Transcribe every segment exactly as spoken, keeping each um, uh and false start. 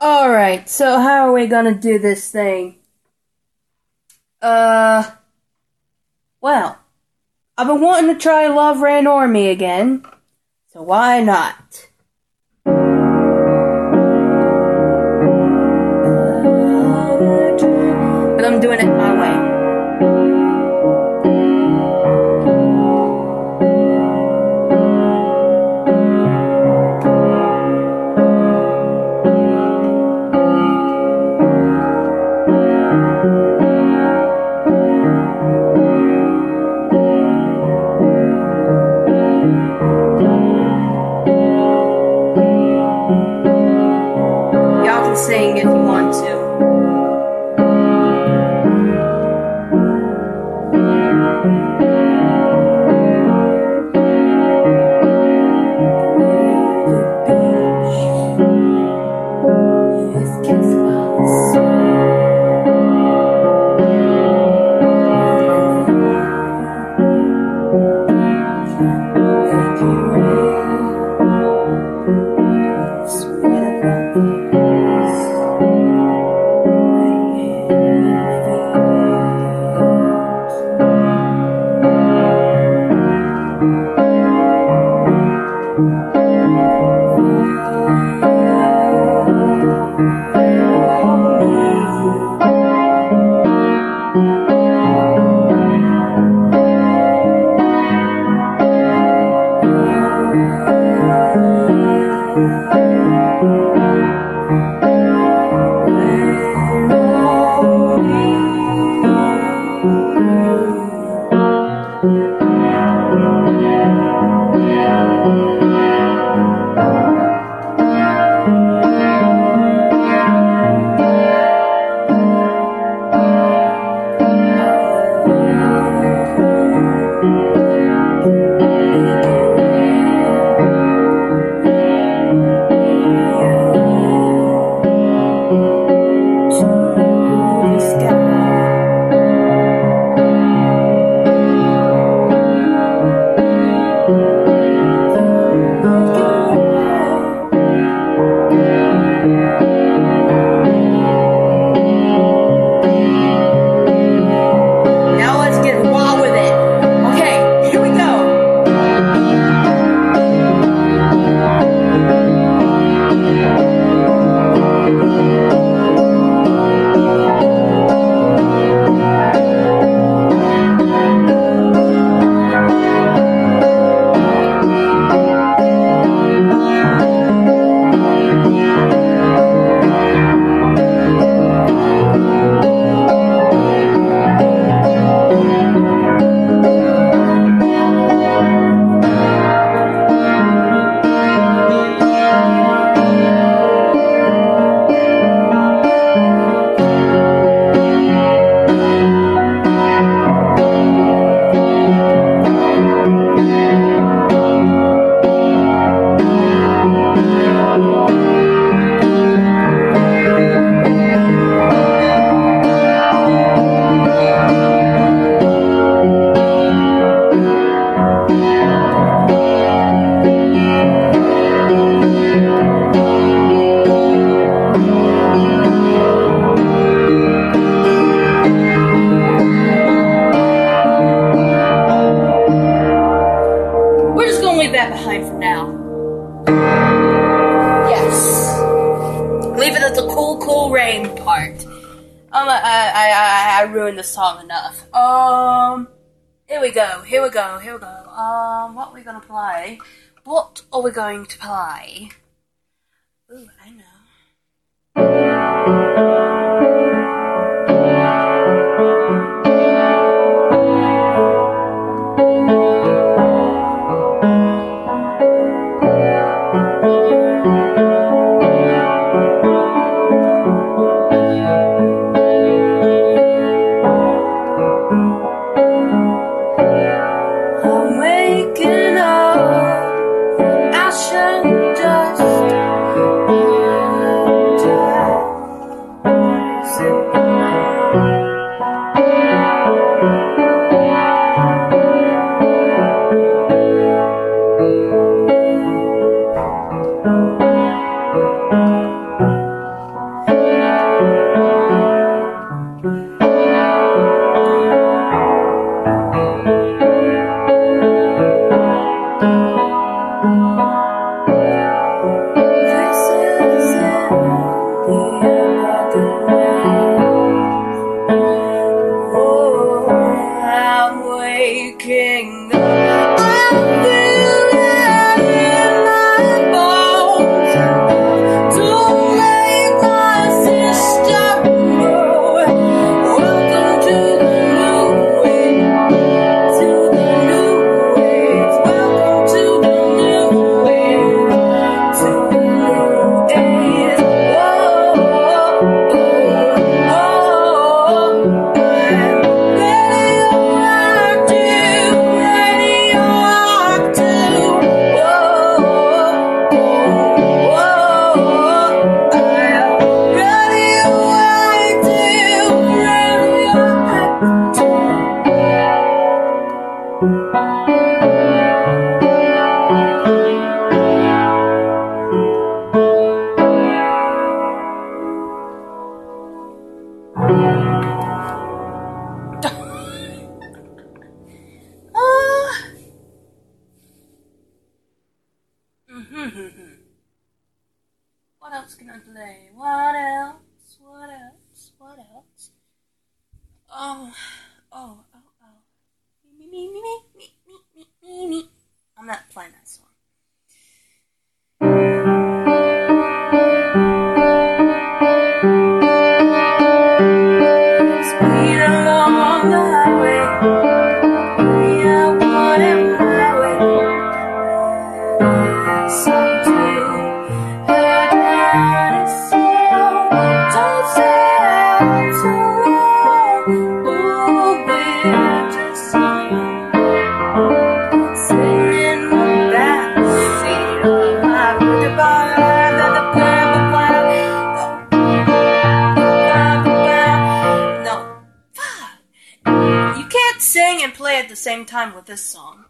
Alright, so how are we gonna do this thing? Uh, well, I've been wanting to try Love Ran Army again, so why not? But I'm doing it my way. Sing if you want to. That behind for now. Yes. Leave it at the cool, cool rain part. Um, I, I, I, I ruined the song enough. Um, here we go, here we go, here we go. Um, what are we gonna play? What are we going to play? Ooh, I know. Waking up, ash and dust. else can I play? What else? What else? What else? Oh, oh, oh, oh. Me, me, me, me, me, me, me, me, me. I'm not playing that song. Speed along the highway. We are one and my way. Some two. Don't say I'm so wrong. Oh, we're just sitting in the back seat of my beauty bar under the purple cloud. No, fuck. You can't sing and play at the same time with this song.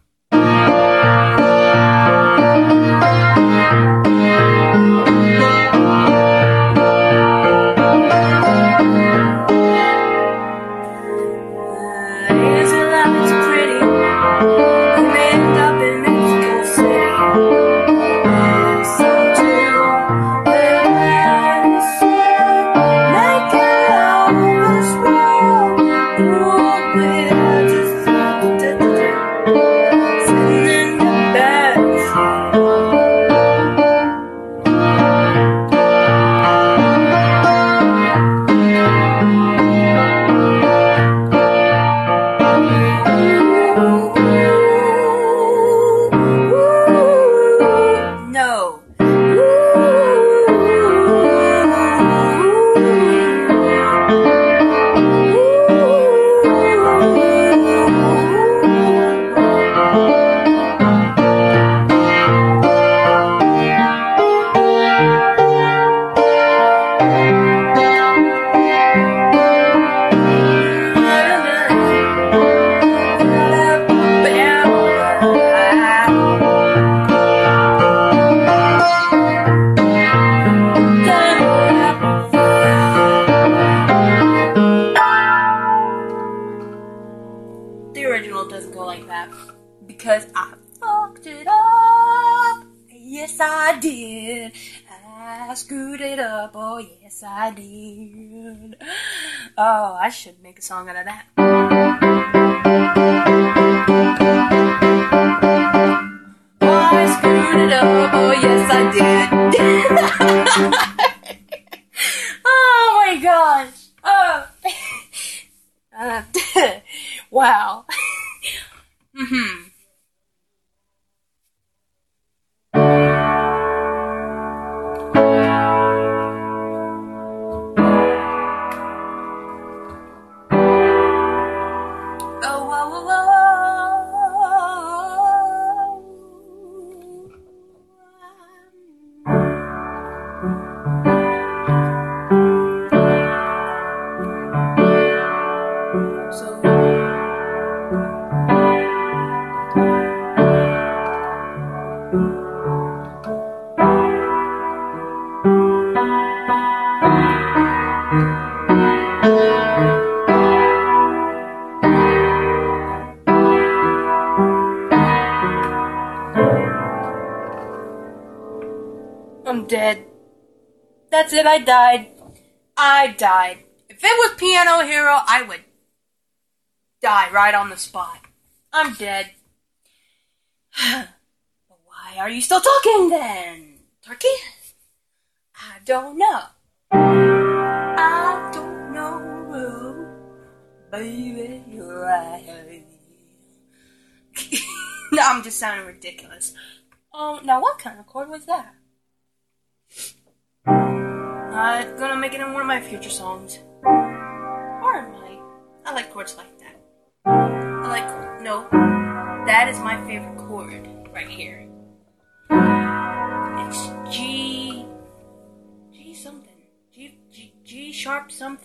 Because I fucked it up. Yes, I did. I screwed it up. Oh, yes, I did. Oh, I should make a song out of that. Oh, I screwed it up. Oh, yes, I did. Oh, my gosh. Oh. uh, wow. Mm-hmm. I'm dead. That's it, I died. I died. If it was Piano Hero, I would die right on the spot. I'm dead. Why are you still talking then, Turkey? I don't know. I don't know, baby, you're right. No, I'm just sounding ridiculous. Oh, now what kind of chord was that? I'm gonna make it in one of my future songs. Or in my... I like chords like that. I like... No. That is my favorite chord. Right here. It's G... G something. G... G... G sharp something.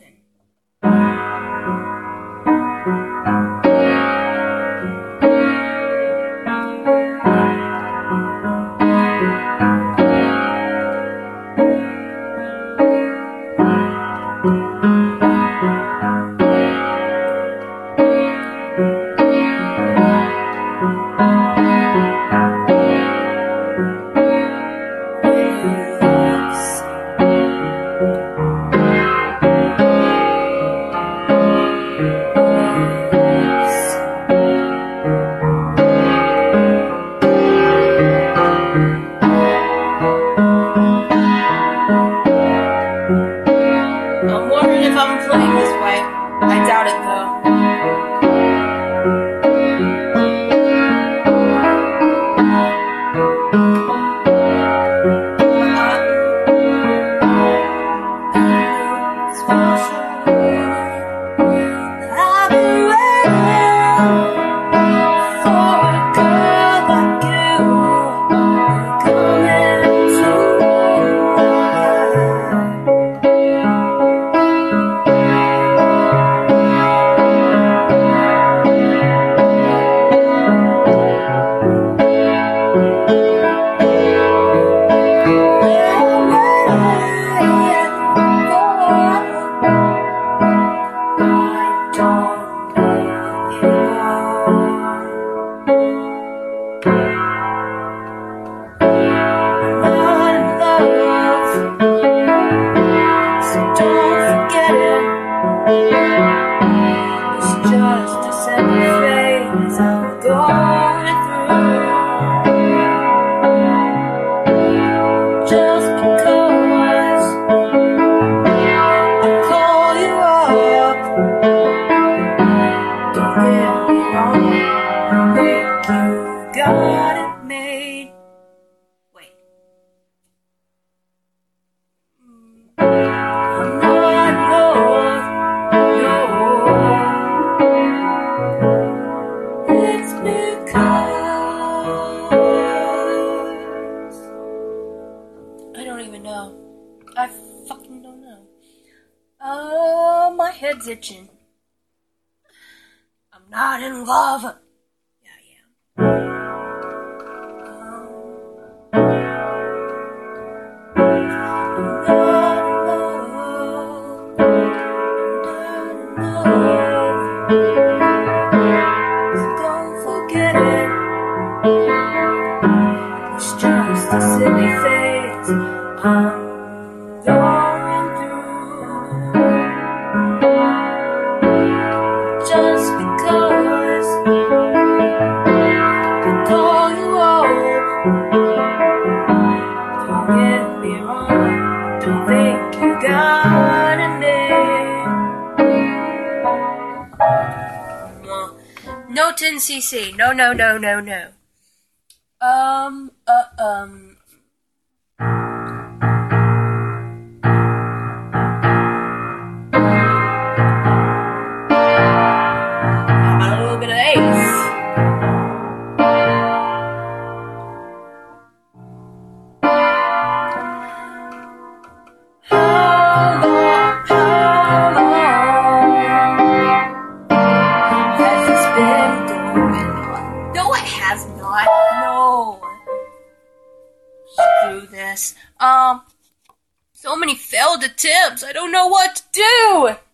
I fucking don't know. Oh, my head's itching. I'm not in love. Yeah, I am. So don't forget it. It's just a silly phase I'm going through. Just because I call you old. Don't get me wrong, don't think you got a name. No ten C C, no, no, no, no, no. Um, uh, um. How about a little bit of Ace? How long, how long has this been going on? No, it has not. No. Screw this. Um, so many failed attempts. I don't know what to do.